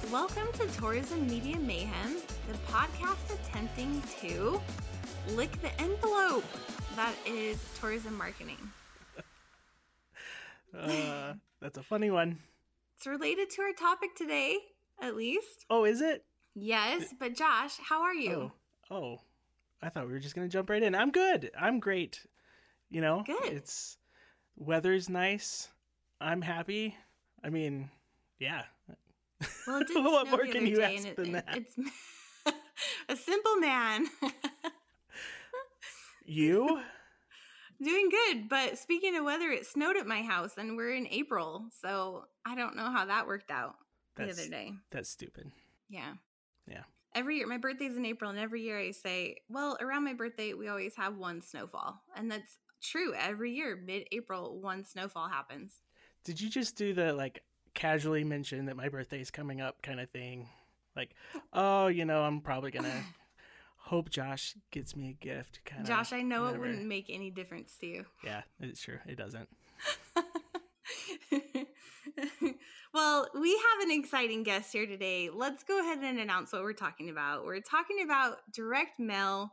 Welcome to Tourism Media Mayhem, the podcast attempting to lick the envelope that is tourism marketing. That's a funny one. It's related to our topic today, at least. Oh, is it? Yes, but Josh, how are you? Oh, I thought we were just going to jump right in. I'm good. I'm great. You know, Good. Weather's nice. I'm happy. I mean, yeah. Well, it did What snow more the can other you day, ask and than that? It's a simple man. You? Doing good, but speaking of weather, it snowed at my house, and we're in April, so I don't know how that worked out the other day. That's stupid. Yeah. Yeah. Every year, my birthday's in April, and every year I say, well, around my birthday, we always have one snowfall. And that's true. Every year, mid-April, one snowfall happens. Did you just do the, casually mention that my birthday's coming up kind of thing? I'm probably going to hope Josh gets me a gift. Josh, I know whatever. It wouldn't make any difference to you. Yeah, it's true. It doesn't. Well, we have an exciting guest here today. Let's go ahead and announce what we're talking about. We're talking about direct mail,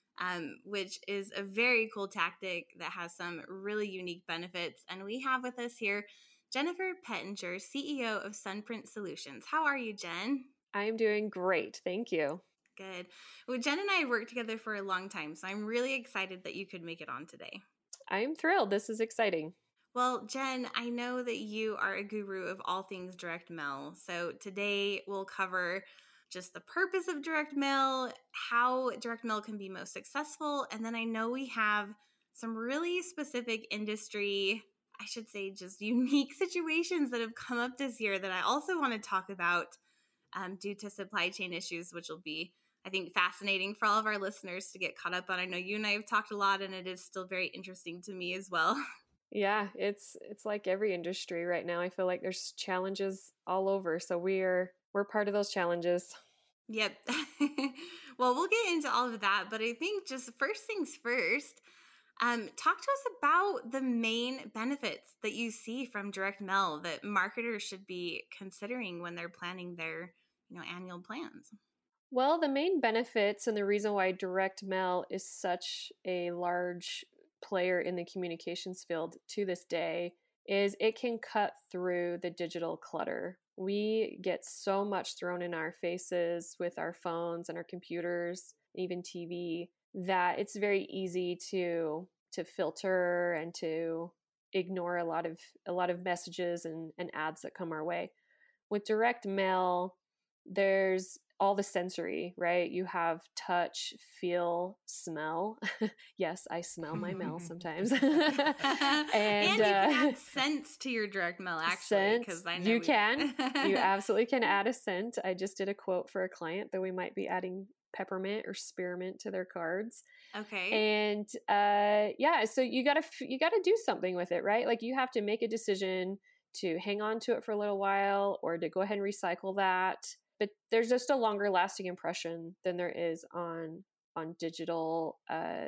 which is a very cool tactic that has some really unique benefits. And we have with us here Jennifer Pettinger, CEO of Sunprint Solutions. How are you, Jen? I'm doing great. Thank you. Good. Well, Jen and I have worked together for a long time, so I'm really excited that you could make it on today. I'm thrilled. This is exciting. Well, Jen, I know that you are a guru of all things direct mail. So today we'll cover just the purpose of direct mail, how direct mail can be most successful, and then I know we have some really specific industry, I should say just unique situations that have come up this year that I also want to talk about due to supply chain issues, which will be, I think, fascinating for all of our listeners to get caught up on. I know you and I have talked a lot, and it is still very interesting to me as well. Yeah, it's like every industry right now. I feel like there's challenges all over. So we're part of those challenges. Yep. Well, we'll get into all of that, but I think just first things first, talk to us about the main benefits that you see from direct mail that marketers should be considering when they're planning their, annual plans. Well, the main benefits and the reason why direct mail is such a large player in the communications field to this day is it can cut through the digital clutter. We get so much thrown in our faces with our phones and our computers, even TV, that it's very easy to filter and to ignore a lot of messages and ads that come our way. With direct mail, there's all the sensory, right? You have touch, feel, smell. Yes, I smell my mail sometimes. and you can add scents to your direct mail, actually, because I know you can. You absolutely can add a scent. I just did a quote for a client that we might be adding peppermint or spearmint to their cards. Okay. And so you gotta do something with it, right? Like you have to make a decision to hang on to it for a little while or to go ahead and recycle that. But there's just a longer lasting impression than there is on digital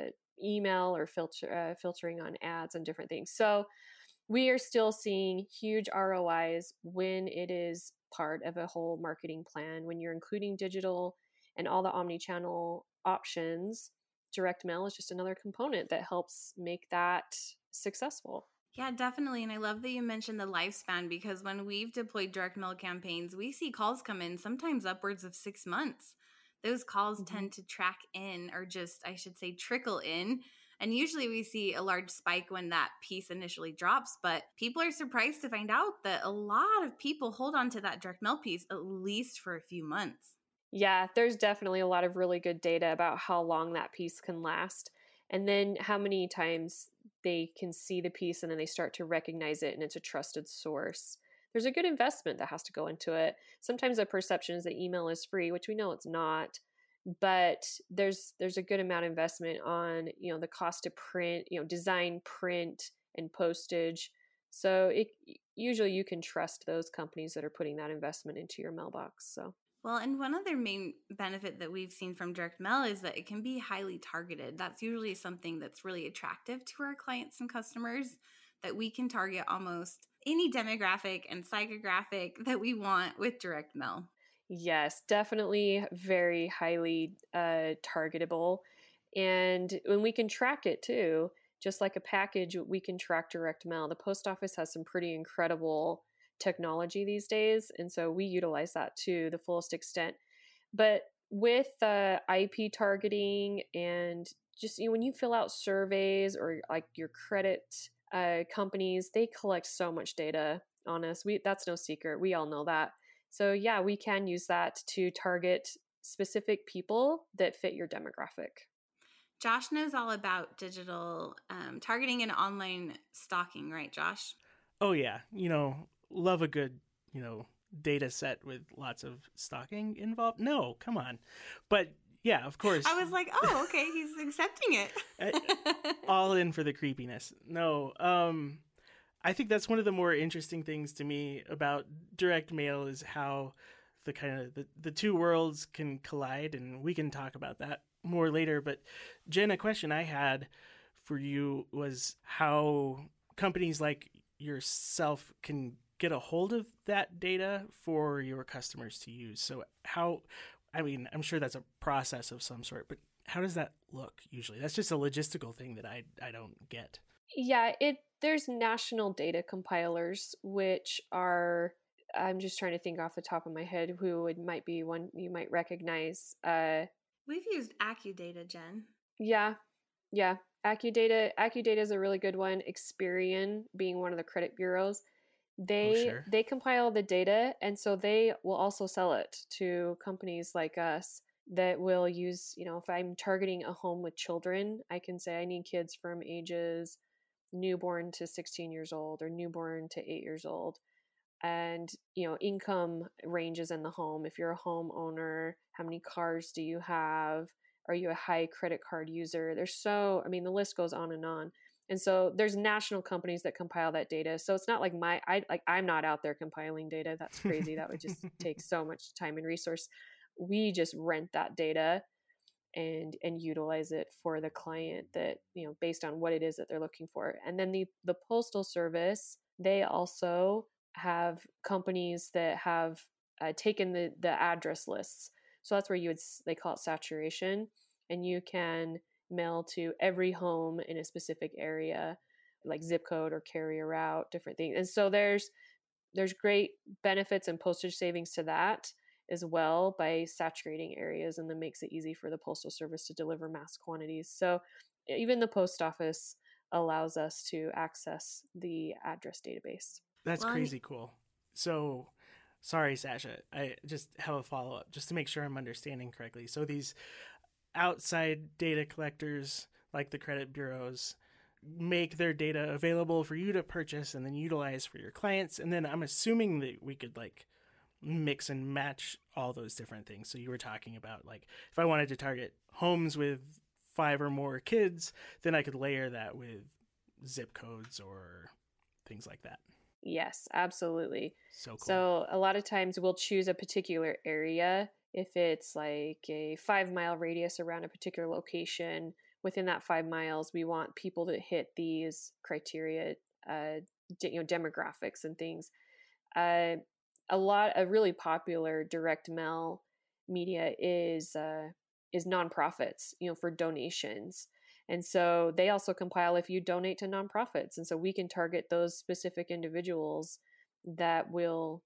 email or filtering on ads and different things. So we are still seeing huge ROIs when it is part of a whole marketing plan. When you're including digital and all the omni-channel options, direct mail is just another component that helps make that successful. Yeah, definitely. And I love that you mentioned the lifespan because when we've deployed direct mail campaigns, we see calls come in sometimes upwards of 6 months. Those calls tend to track in or just, I should say, trickle in. And usually we see a large spike when that piece initially drops, but people are surprised to find out that a lot of people hold on to that direct mail piece at least for a few months. Yeah, there's definitely a lot of really good data about how long that piece can last. And then how many times they can see the piece and then they start to recognize it and it's a trusted source. There's a good investment that has to go into it. Sometimes the perception is that email is free, which we know it's not, but there's a good amount of investment on, the cost to print, design, print, and postage. So usually you can trust those companies that are putting that investment into your mailbox. So. Well, and one other main benefit that we've seen from direct mail is that it can be highly targeted. That's usually something that's really attractive to our clients and customers, that we can target almost any demographic and psychographic that we want with direct mail. Yes, definitely very highly targetable. And when we can track it too, just like a package, we can track direct mail. The post office has some pretty incredible technology these days. And so we utilize that to the fullest extent. But with IP targeting and just when you fill out surveys or like your credit companies, they collect so much data on us. That's no secret. We all know that. So yeah, we can use that to target specific people that fit your demographic. Josh knows all about digital targeting and online stalking, right, Josh? Oh yeah, love a good, data set with lots of stalking involved. No, come on. But yeah, of course. I was like, oh, okay, he's accepting it. All in for the creepiness. No, I think that's one of the more interesting things to me about direct mail is how the kind of the two worlds can collide, and we can talk about that more later. But Jen, a question I had for you was how companies like yourself can get a hold of that data for your customers to use. So I'm sure that's a process of some sort, but how does that look usually? That's just a logistical thing that I don't get. Yeah, there's national data compilers, which are, I'm just trying to think off the top of my head who it might be one you might recognize. We've used AccuData, Jen. Yeah. AccuData is a really good one. Experian being one of the credit bureaus. They compile the data, and so they will also sell it to companies like us that will use, if I'm targeting a home with children, I can say I need kids from ages newborn to 16 years old or newborn to 8 years old. And, income ranges in the home. If you're a homeowner, how many cars do you have? Are you a high credit card user? The list goes on and on. And so there's national companies that compile that data. So it's not like I'm not out there compiling data. That's crazy. That would just take so much time and resource. We just rent that data and utilize it for the client that, based on what it is that they're looking for. And then the Postal Service, they also have companies that have taken the address lists. So that's where they call it saturation, and you can mail to every home in a specific area, like zip code or carrier route, different things. And so there's great benefits and postage savings to that as well by saturating areas, and that makes it easy for the Postal Service to deliver mass quantities. So even the post office allows us to access the address database. That's crazy cool. So, sorry, Sasha, I just have a follow-up just to make sure I'm understanding correctly. So these outside data collectors, like the credit bureaus, make their data available for you to purchase and then utilize for your clients. And then I'm assuming that we could mix and match all those different things. So you were talking about if I wanted to target homes with 5 or more kids, then I could layer that with zip codes or things like that. Yes, absolutely. So cool. So a lot of times we'll choose a particular area. If it's like a 5-mile radius around a particular location, within that 5 miles, we want people to hit these criteria, demographics and things. A really popular direct mail media is nonprofits, for donations. And so they also compile if you donate to nonprofits. And so we can target those specific individuals that will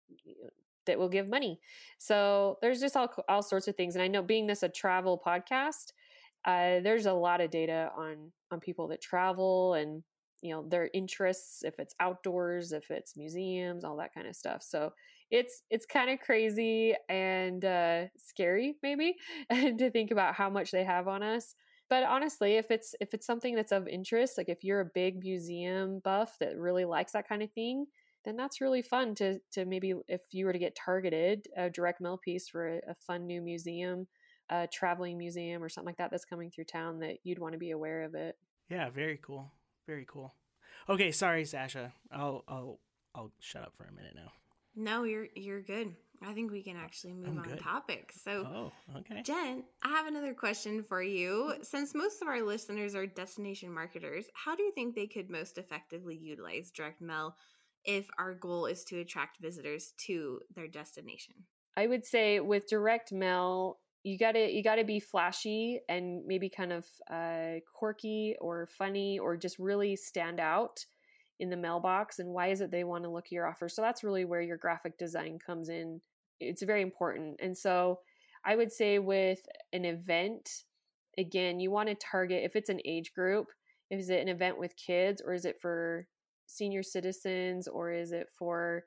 give money. So there's just all sorts of things. And I know, being this a travel podcast, there's a lot of data on people that travel and, their interests, if it's outdoors, if it's museums, all that kind of stuff. So it's kind of crazy and scary maybe to think about how much they have on us. But honestly, if it's something that's of interest, like if you're a big museum buff that really likes that kind of thing, then that's really fun to maybe, if you were to get targeted, a direct mail piece for a fun new museum, a traveling museum or something like that that's coming through town, that you'd want to be aware of it. Yeah, very cool. Very cool. Okay, sorry, Sasha. I'll shut up for a minute now. No, you're good. I think we can actually move on topic. So, okay. Jen, I have another question for you. Since most of our listeners are destination marketers, how do you think they could most effectively utilize direct mail if our goal is to attract visitors to their destination? I would say with direct mail, you gotta be flashy and maybe kind of quirky or funny or just really stand out in the mailbox. And why is it they want to look at your offer? So that's really where your graphic design comes in. It's very important. And so I would say with an event, again, you want to target if it's an age group. Is it an event with kids, or is it for senior citizens, or is it for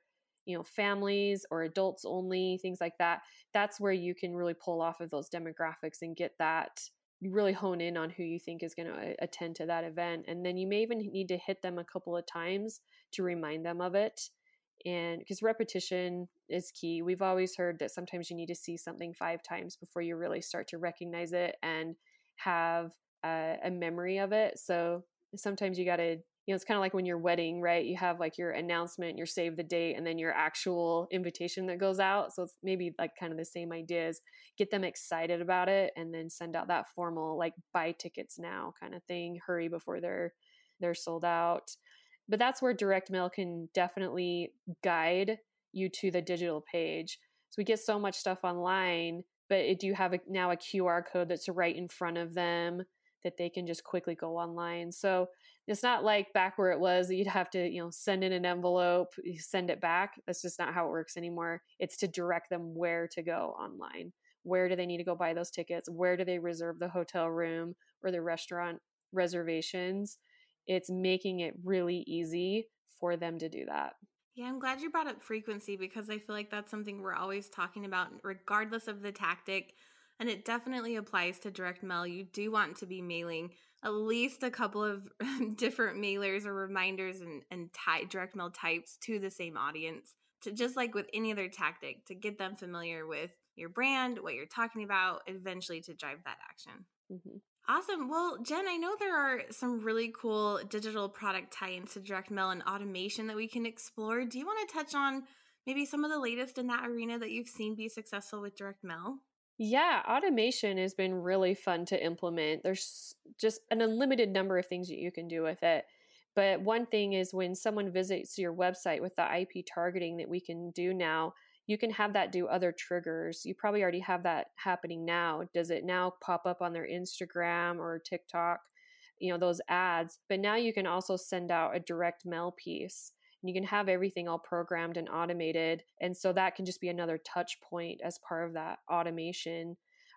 families or adults only, things like that? That's where you can really pull off of those demographics and get that, you really hone in on who you think is going to attend to that event. And then you may even need to hit them a couple of times to remind them of it. And because repetition is key. We've always heard that sometimes you need to see something 5 times before you really start to recognize it and have a memory of it. So sometimes you got to, it's kind of like when you're wedding, right? You have like your announcement, your save the date, and then your actual invitation that goes out. So it's maybe like kind of the same idea, is get them excited about it and then send out that formal like buy tickets now kind of thing, hurry before they're sold out. But that's where direct mail can definitely guide you to the digital page. So we get so much stuff online, but do you have now a QR code that's right in front of them that they can just quickly go online? So it's not like back where it was that you'd have to, send in an envelope, send it back. That's just not how it works anymore. It's to direct them where to go online. Where do they need to go buy those tickets? Where do they reserve the hotel room or the restaurant reservations? It's making it really easy for them to do that. Yeah, I'm glad you brought up frequency, because I feel like that's something we're always talking about regardless of the tactic. And it definitely applies to direct mail. You do want to be mailing at least a couple of different mailers or reminders and direct mail types to the same audience, to just like with any other tactic, to get them familiar with your brand, what you're talking about, eventually to drive that action. Mm-hmm. Awesome. Well, Jen, I know there are some really cool digital product tie-ins to direct mail and automation that we can explore. Do you want to touch on maybe some of the latest in that arena that you've seen be successful with direct mail? Yeah, automation has been really fun to implement. There's just an unlimited number of things that you can do with it. But one thing is when someone visits your website with the IP targeting that we can do now, you can have that do other triggers. You probably already have that happening now. Does it now pop up on their Instagram or TikTok, those ads? But now you can also send out a direct mail piece. You can have everything all programmed and automated. And so that can just be another touch point as part of that automation.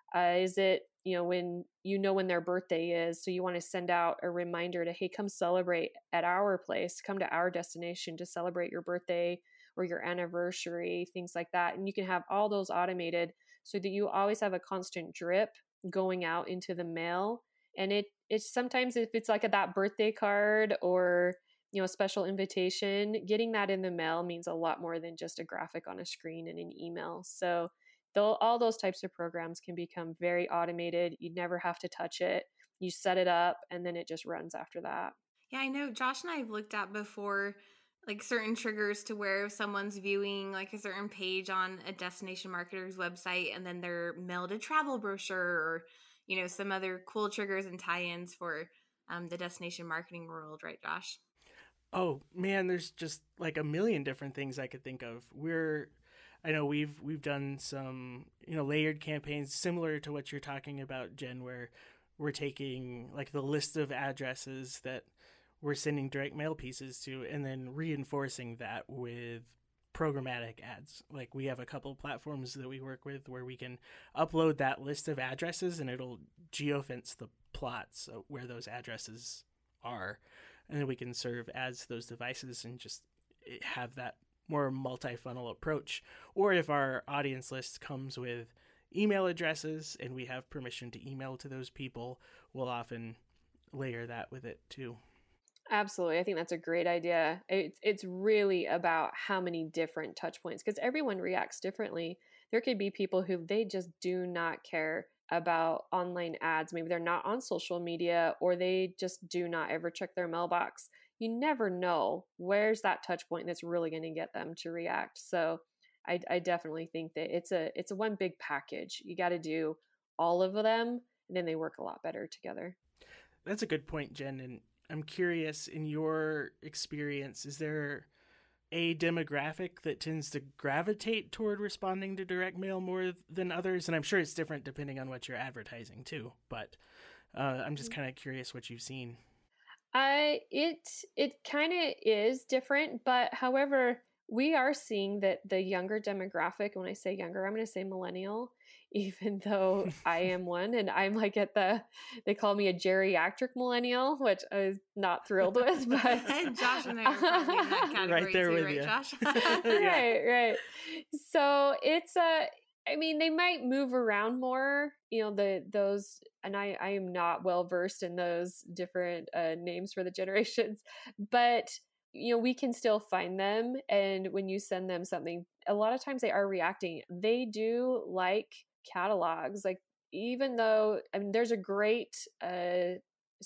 Is it, when when their birthday is, so you want to send out a reminder to, hey, come celebrate at our place, come to our destination to celebrate your birthday or your anniversary, things like that. And you can have all those automated so that you always have a constant drip going out into the mail. And it's sometimes, if it's like that birthday card or a special invitation, getting that in the mail means a lot more than just a graphic on a screen and an email. So all those types of programs can become very automated. You never have to touch it. You set it up and then it just runs after that. Yeah, I know Josh and I have looked at before, like certain triggers to where if someone's viewing like a certain page on a destination marketer's website and then they're mailed a travel brochure or, some other cool triggers and tie-ins for the destination marketing world, right, Josh? Oh man, there's just like a million different things I could think of. I know we've done some, layered campaigns similar to what you're talking about, Jen, where we're taking like the list of addresses that we're sending direct mail pieces to and then reinforcing that with programmatic ads. Like we have a couple of platforms that we work with where we can upload that list of addresses and it'll geofence the plots where those addresses are. And then we can serve ads to those devices and just have that more multi-funnel approach. Or if our audience list comes with email addresses and we have permission to email to those people, we'll often layer that with it too. Absolutely. I think that's a great idea. It's really about how many different touch points, because everyone reacts differently. There could be people who they just do not care about online ads. Maybe they're not on social media or they just do not ever check their mailbox. You never know where's that touch point that's really going to get them to react. So I definitely think that it's a one big package. You got to do all of them and then they work a lot better together. That's a good point, Jen. And I'm curious, in your experience, is there a demographic that tends to gravitate toward responding to direct mail more than others? And I'm sure it's different depending on what you're advertising too, but I'm just kind of curious what you've seen. It kind of is different, but however, we are seeing that the younger demographic, when I say younger, I'm going to say millennial, even though I am one, and I'm like they call me a geriatric millennial, which I was not thrilled with, but Josh and I are probably in that category right there too, with right, you. Josh? Right. So it's I mean, they might move around more, those, and I am not well versed in those different names for the generations, but we can still find them. And when you send them something, a lot of times they are reacting. They do like catalogs. Like, even though, I mean, there's a great a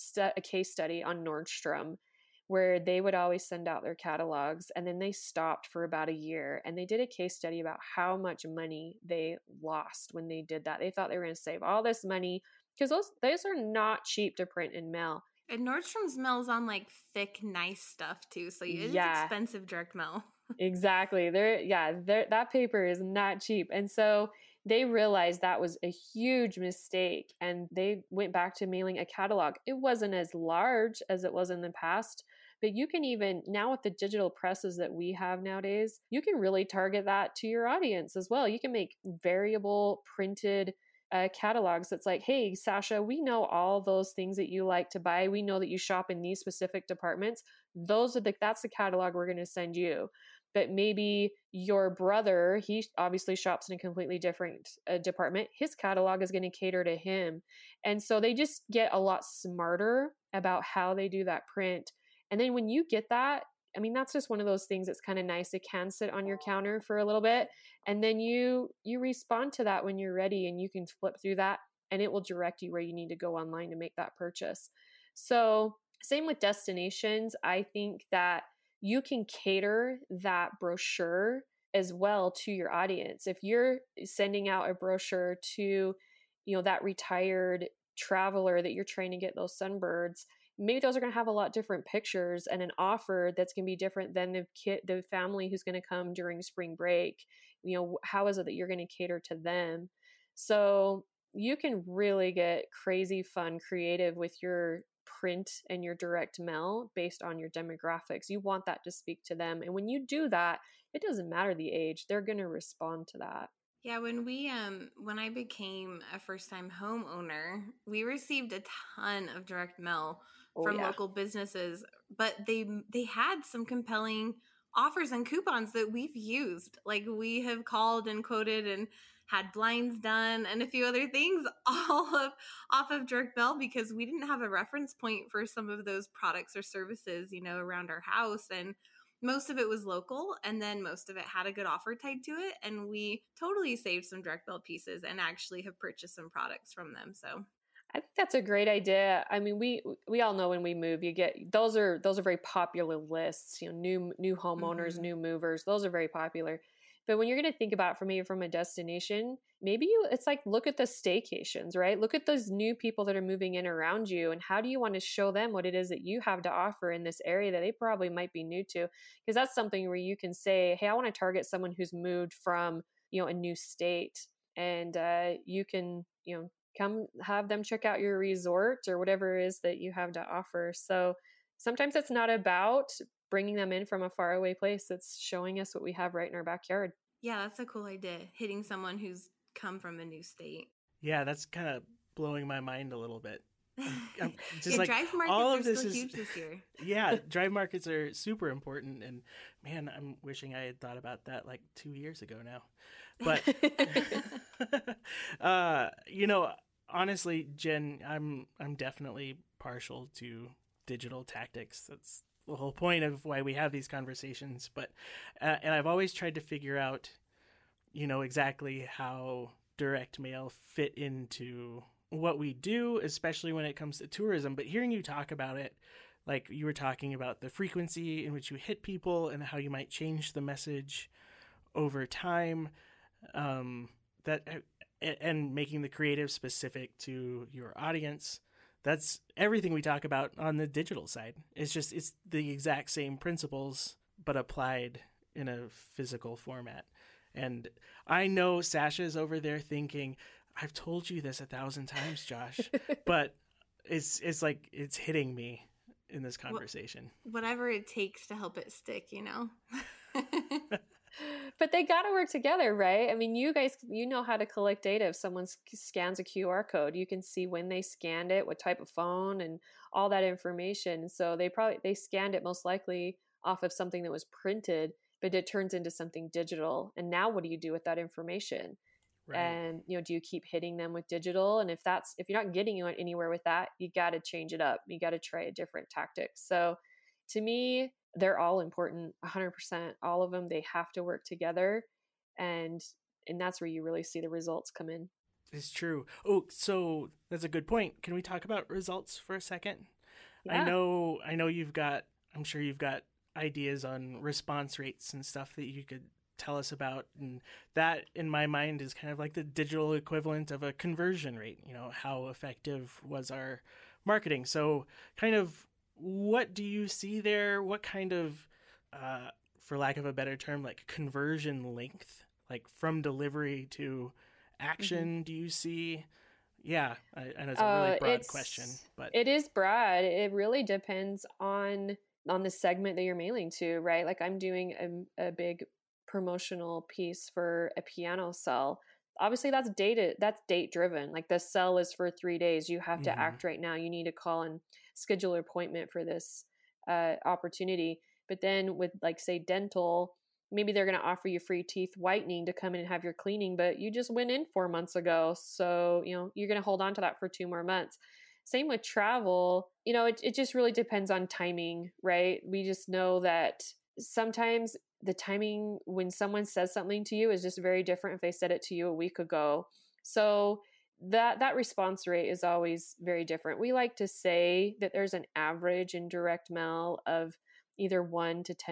case study on Nordstrom where they would always send out their catalogs, and then they stopped for about a year, and they did a case study about how much money they lost when they did that. They thought they were going to save all this money because those are not cheap to print and mail. And Nordstrom's mail's on like thick, nice stuff too, so it is expensive direct mail. Exactly. That paper is not cheap, and so they realized that was a huge mistake, and they went back to mailing a catalog. It wasn't as large as it was in the past, but you can even now, with the digital presses that we have nowadays, you can really target that to your audience as well. You can make variable printed catalogs that's like, hey, Sasha, we know all those things that you like to buy. We know that you shop in these specific departments. That's the catalog we're going to send you. But maybe your brother, he obviously shops in a completely different department. His catalog is going to cater to him. And so they just get a lot smarter about how they do that print. And then when you get that, I mean, that's just one of those things that's kind of nice. It can sit on your counter for a little bit. And then you respond to that when you're ready, and you can flip through that, and it will direct you where you need to go online to make that purchase. So same with destinations. I think that you can cater that brochure as well to your audience. If you're sending out a brochure to, that retired traveler that you're trying to get those sunbirds, maybe those are going to have a lot different pictures and an offer that's going to be different than the family who's going to come during spring break. How is it that you're going to cater to them? So you can really get crazy, fun, creative with your print and your direct mail based on your demographics. You want that to speak to them. And when you do that, it doesn't matter the age, they're going to respond to that. Yeah, when I became a first-time homeowner, we received a ton of direct mail from local businesses, but they had some compelling offers and coupons that we've used. Like, we have called and quoted and had blinds done and a few other things off of direct mail because we didn't have a reference point for some of those products or services, around our house. And most of it was local, and then most of it had a good offer tied to it. And we totally saved some direct mail pieces and actually have purchased some products from them. So I think that's a great idea. I mean, we all know when we move, you get those are very popular lists. New homeowners, new movers. Those are very popular. But when you're going to think about from a destination, maybe it's like, look at the staycations, right? Look at those new people that are moving in around you, and how do you want to show them what it is that you have to offer in this area that they probably might be new to? Because that's something where you can say, hey, I want to target someone who's moved from, a new state, and you can, come have them check out your resort or whatever it is that you have to offer. So sometimes it's not about bringing them in from a faraway place. It's showing us what we have right in our backyard. Yeah, that's a cool idea. Hitting someone who's come from a new state. Yeah, that's kind of blowing my mind a little bit. I'm just drive markets all of are this still is huge this year. Yeah, drive markets are super important, and man, I'm wishing I had thought about that like 2 years ago now. But honestly, Jen, I'm definitely partial to digital tactics. That's the whole point of why we have these conversations. But and I've always tried to figure out, exactly how direct mail fit into what we do, especially when it comes to tourism. But hearing you talk about it, like you were talking about the frequency in which you hit people and how you might change the message over time, and making the creative specific to your audience. That's everything we talk about on the digital side. It's the exact same principles, but applied in a physical format. And I know Sasha's over there thinking, I've told you this 1,000 times, Josh, but it's like it's hitting me in this conversation. Whatever it takes to help it stick, you know? But they got to work together, right? I mean, you guys, you know how to collect data. If someone scans a QR code, you can see when they scanned it, what type of phone, and all that information. So they scanned it most likely off of something that was printed, but it turns into something digital. And now what do you do with that information? Right. And, do you keep hitting them with digital? And if you're not getting anywhere with that, you got to change it up. You got to try a different tactic. So to me, they're all important, 100%. All of them, they have to work together. And that's where you really see the results come in. It's true. Oh, so that's a good point. Can we talk about results for a second? Yeah. I know I'm sure you've got ideas on response rates and stuff that you could tell us about. And that, in my mind, is kind of like the digital equivalent of a conversion rate. How effective was our marketing? So kind of, what do you see there? What kind of, for lack of a better term, like conversion length, like from delivery to action, do you see? Yeah, I know it's a really broad question, but it is broad. It really depends on the segment that you're mailing to, right? Like I'm doing a big promotional piece for a piano cell. Obviously that's date driven. Like the cell is for 3 days. You have to act right now. You need to call and schedule an appointment for this opportunity. But then with, like, say, dental, maybe they're going to offer you free teeth whitening to come in and have your cleaning, but you just went in 4 months ago. So, you're going to hold on to that for 2 more months. Same with travel. It just really depends on timing, right? We just know that sometimes the timing when someone says something to you is just very different if they said it to you a week ago. So that response rate is always very different. We like to say that there's an average in direct mail of either 1% to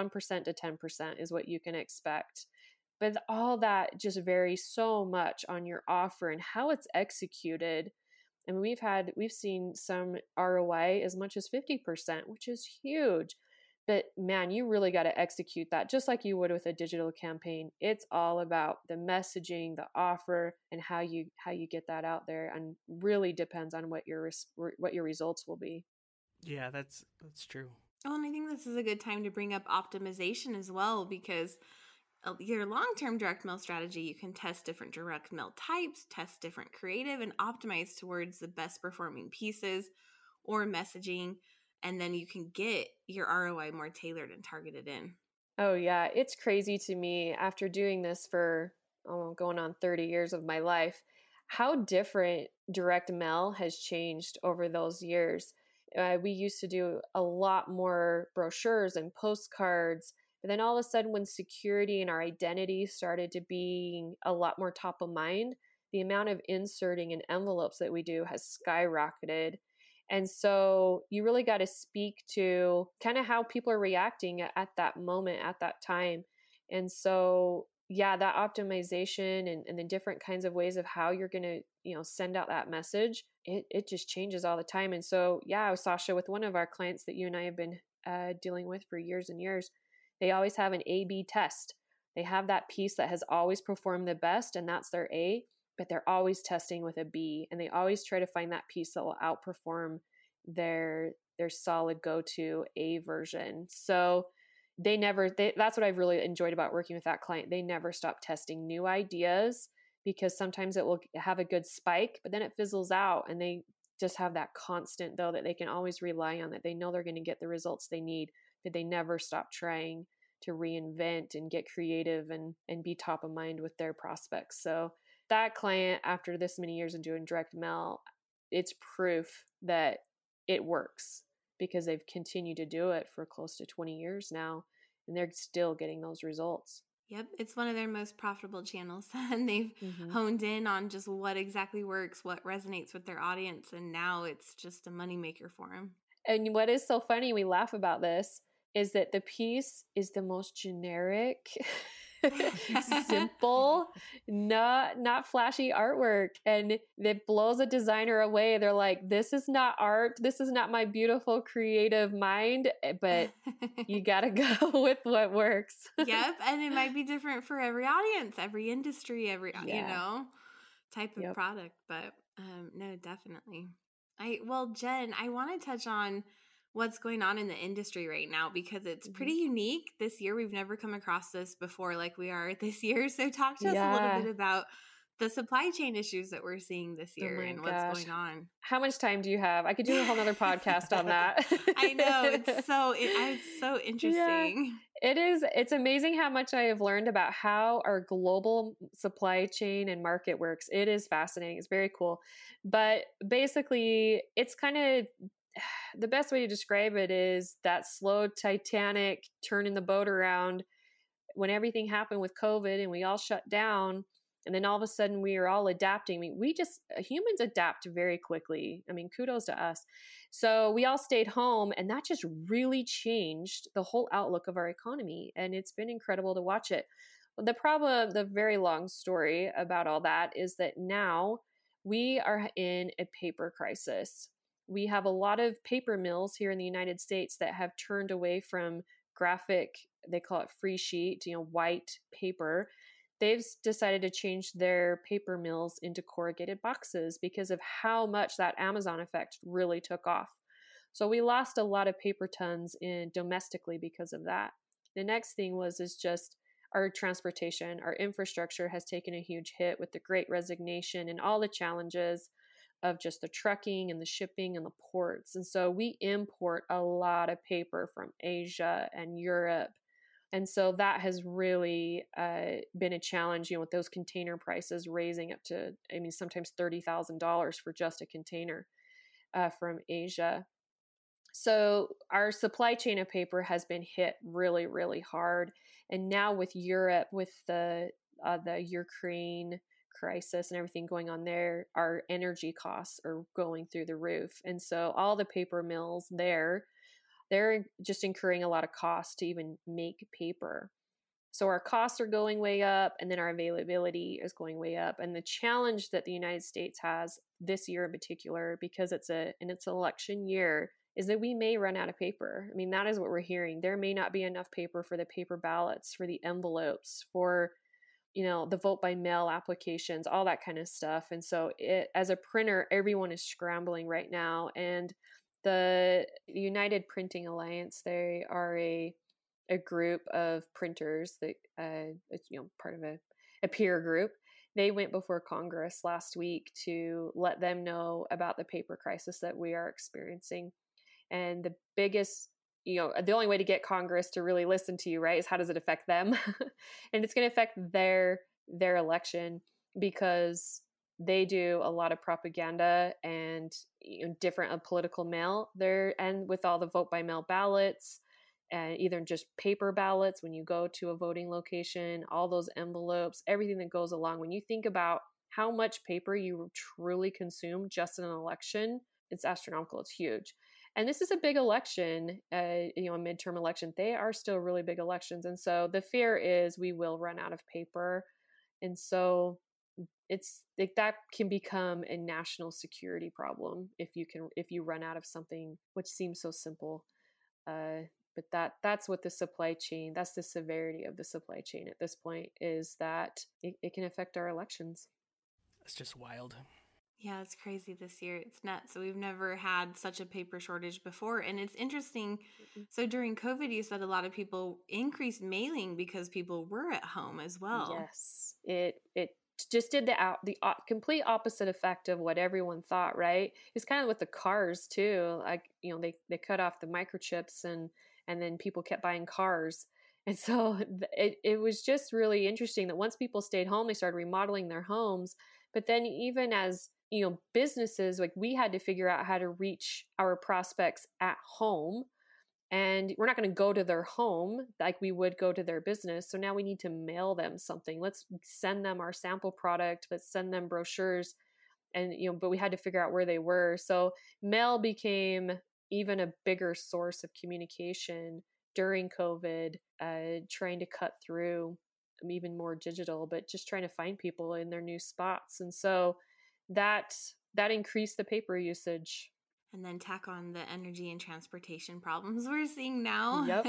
10% is what you can expect. But all that just varies so much on your offer and how it's executed. And we've seen some ROI as much as 50%, which is huge. But man, you really got to execute that just like you would with a digital campaign. It's all about the messaging, the offer, and how you get that out there, and really depends on what your results will be. Yeah, that's true. Oh, and I think this is a good time to bring up optimization as well, because your long-term direct mail strategy, you can test different direct mail types, test different creative, and optimize towards the best performing pieces or messaging. And then you can get your ROI more tailored and targeted in. Oh yeah, it's crazy to me after doing this for going on 30 years of my life, how different direct mail has changed over those years. We used to do a lot more brochures and postcards, but then all of a sudden when security and our identity started to be a lot more top of mind, the amount of inserting and envelopes that we do has skyrocketed. And so you really got to speak to kind of how people are reacting at that moment, at that time. And so, yeah, that optimization and the different kinds of ways of how you're going to, send out that message, it just changes all the time. And so, yeah, Sasha, with one of our clients that you and I have been dealing with for years and years, they always have an A/B test. They have that piece that has always performed the best, and that's their A. But they're always testing with a B, and they always try to find that piece that will outperform their solid go-to A version. So that's what I've really enjoyed about working with that client. They never stop testing new ideas, because sometimes it will have a good spike, but then it fizzles out, and they just have that constant though that they can always rely on, that they know they're going to get the results they need, that they never stop trying to reinvent and get creative and be top of mind with their prospects. So that client, after this many years of doing direct mail, it's proof that it works, because they've continued to do it for close to 20 years now, and they're still getting those results. Yep, it's one of their most profitable channels, and they've honed in on just what exactly works, what resonates with their audience, and now it's just a moneymaker for them. And what is so funny, we laugh about this, is that the piece is the most generic simple, not flashy artwork, and it blows a designer away. They're like, this is not art, this is not my beautiful creative mind, but you gotta go with what works. Yep, and it might be different for every audience, every industry, every type of product, but no, definitely. Jen, I want to touch on what's going on in the industry right now, because it's pretty unique this year. We've never come across this before like we are this year. So talk to us a little bit about the supply chain issues that we're seeing this year and what's going on. How much time do you have? I could do a whole nother podcast on that. I know. It's so interesting. Yeah, it is. It's amazing how much I have learned about how our global supply chain and market works. It is fascinating. It's very cool. But basically, it's kind of the best way to describe it is that slow Titanic turning the boat around when everything happened with COVID and we all shut down. And then all of a sudden we are all adapting. I mean, humans adapt very quickly. I mean, kudos to us. So we all stayed home, and that just really changed the whole outlook of our economy. And it's been incredible to watch it. The problem, the very long story about all that is that now we are in a paper crisis. We have a lot of paper mills here in the United States that have turned away from graphic, they call it free sheet, white paper. They've decided to change their paper mills into corrugated boxes because of how much that Amazon effect really took off. So we lost a lot of paper tons domestically because of that. The next thing is just our transportation. Our infrastructure has taken a huge hit with the Great Resignation and all the challenges of just the trucking and the shipping and the ports. And so we import a lot of paper from Asia and Europe. And so that has really been a challenge, with those container prices raising up to, sometimes $30,000 for just a container from Asia. So our supply chain of paper has been hit really, really hard. And now with Europe, with the Ukraine crisis and everything going on there, our energy costs are going through the roof. And so all the paper mills they're just incurring a lot of costs to even make paper. So our costs are going way up, and then our availability is going way up. And the challenge that the United States has this year in particular, because it's an election year, is that we may run out of paper. I mean, that is what we're hearing. There may not be enough paper for the paper ballots, for the envelopes, for the vote by mail applications, all that kind of stuff. And so as a printer, everyone is scrambling right now. And the United Printing Alliance, they are a group of printers that it's part of a peer group. They went before Congress last week to let them know about the paper crisis that we are experiencing. And the biggest, the only way to get Congress to really listen to you, right, is how does it affect them? And it's going to affect their election, because they do a lot of propaganda and different political mail there, and with all the vote by mail ballots, and either just paper ballots when you go to a voting location, all those envelopes, everything that goes along. When you think about how much paper you truly consume just in an election, it's astronomical. It's huge. And this is a big election, a midterm election. They are still really big elections. And so the fear is we will run out of paper. And so it's like that can become a national security problem if you run out of something which seems so simple. But that's what the supply chain, that's the severity of the supply chain at this point, is that it can affect our elections. It's just wild. Yeah, it's crazy this year. It's nuts. So we've never had such a paper shortage before. And it's interesting. So during COVID, you said a lot of people increased mailing because people were at home as well. Yes. It just did the complete opposite effect of what everyone thought, right? It's kind of with the cars too. Like, they cut off the microchips and then people kept buying cars. And so it was just really interesting that once people stayed home, they started remodeling their homes. But then even as businesses, like, we had to figure out how to reach our prospects at home, and we're not going to go to their home like we would go to their business. So now we need to mail them something. Let's send them our sample product. Let's send them brochures. And, but we had to figure out where they were. So mail became even a bigger source of communication during COVID, trying to cut through even more digital, but just trying to find people in their new spots. And so that increased the paper usage. And then tack on the energy and transportation problems we're seeing now. Yep.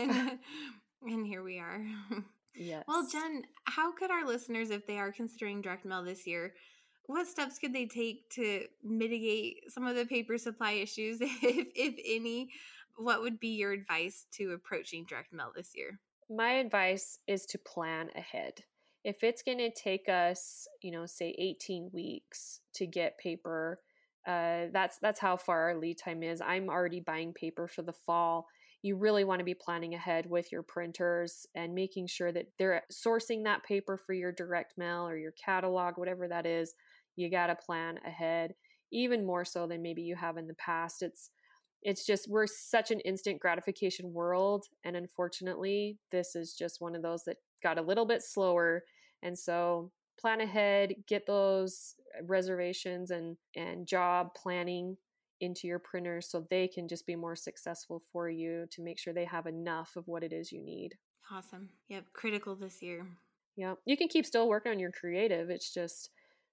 And here we are. Yes. Well, Jen, how could our listeners, if they are considering direct mail this year, what steps could they take to mitigate some of the paper supply issues, if any? What would be your advice to approaching direct mail this year? My advice is to plan ahead. If it's going to take us, say 18 weeks to get paper, that's how far our lead time is. I'm already buying paper for the fall. You really want to be planning ahead with your printers and making sure that they're sourcing that paper for your direct mail or your catalog, whatever that is. You got to plan ahead, even more so than maybe you have in the past. It's just, we're such an instant gratification world. And unfortunately, this is just one of those that got a little bit slower. And so plan ahead, get those reservations and job planning into your printers so they can just be more successful for you, to make sure they have enough of what it is you need. Awesome. Yep. Critical this year. Yeah. You can keep still working on your creative. It's just,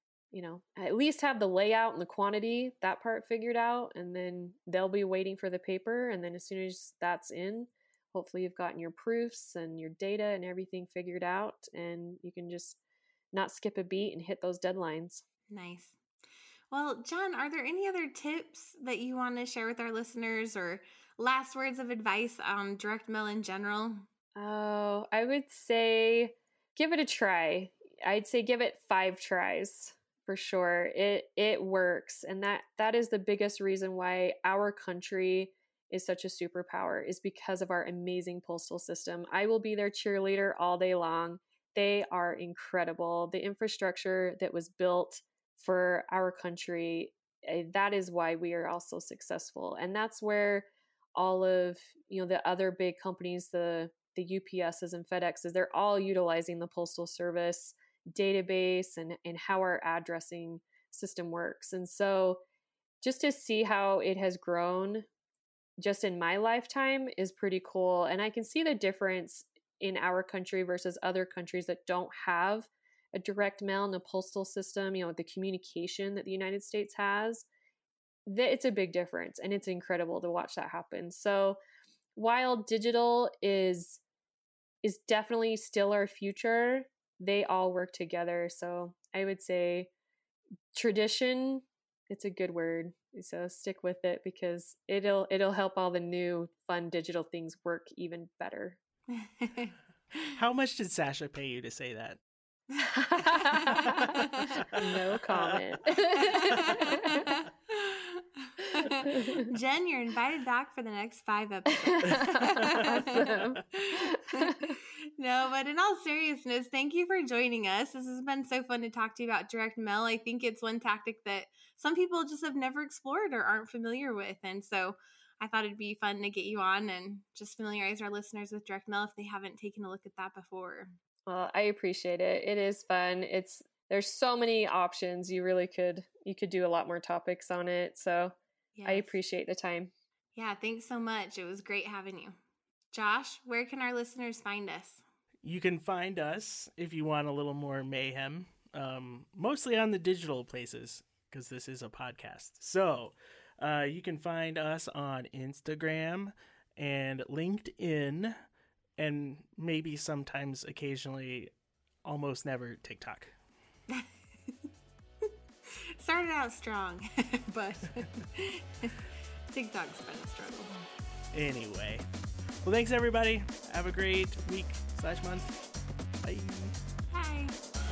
at least have the layout and the quantity, that part figured out, and then they'll be waiting for the paper. And then as soon as that's in, hopefully you've gotten your proofs and your data and everything figured out, and you can just not skip a beat and hit those deadlines. Nice. Well, Jen, are there any other tips that you want to share with our listeners, or last words of advice on direct mail in general? Oh, I would say give it a try. I'd say give it 5 tries. For sure. It works. And that is the biggest reason why our country is such a superpower, is because of our amazing postal system. I will be their cheerleader all day long. They are incredible. The infrastructure that was built for our country, that is why we are also successful. And that's where all of, the other big companies, the UPSs and FedExes, they're all utilizing the Postal Service database and how our addressing system works. And so just to see how it has grown just in my lifetime is pretty cool. And I can see the difference in our country versus other countries that don't have a direct mail and a postal system, the communication that the United States has. It's a big difference, and it's incredible to watch that happen. So while digital is definitely still our future, they all work together. So I would say tradition, it's a good word. So stick with it, because it'll help all the new fun digital things work even better. How much did Sasha pay you to say that? No comment. Jen, you're invited back for the next 5 episodes. Awesome. No, but in all seriousness, thank you for joining us. This has been so fun to talk to you about direct mail. I think it's one tactic that some people just have never explored or aren't familiar with. And so I thought it'd be fun to get you on and just familiarize our listeners with direct mail if they haven't taken a look at that before. Well, I appreciate it. It is fun. There's so many options. You could do a lot more topics on it. So yes. I appreciate the time. Yeah, thanks so much. It was great having you. Josh, where can our listeners find us? You can find us, if you want a little more mayhem, mostly on the digital places, because this is a podcast. So you can find us on Instagram and LinkedIn, and maybe sometimes, occasionally, almost never TikTok. Started out strong, but TikTok's been a struggle. Anyway. Well, thanks, everybody. Have a great week/month. Bye. Bye.